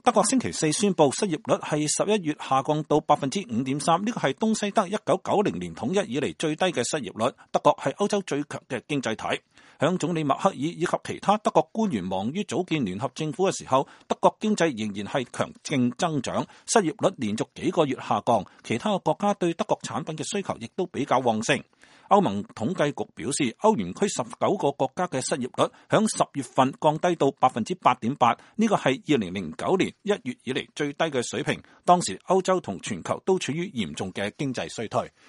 德國星期四宣布失業率係11月下降到 5.3%， 呢個係東西德1990年統一以嚟最低嘅失業率。德國係歐洲最強嘅經濟體。響總理默克爾以及其他德國官員忙於組建聯合政府嘅時候，德國經濟仍然係強勁增長，失業率連續幾個月下降。其他嘅國家對德國產品嘅需求亦都比較旺盛。歐盟統計局表示，歐元區19個國家嘅失業率響10月份降低到 8.8%， 呢個係2009年1月以嚟最低嘅水平。當時歐洲同全球都處於嚴重嘅經濟衰退。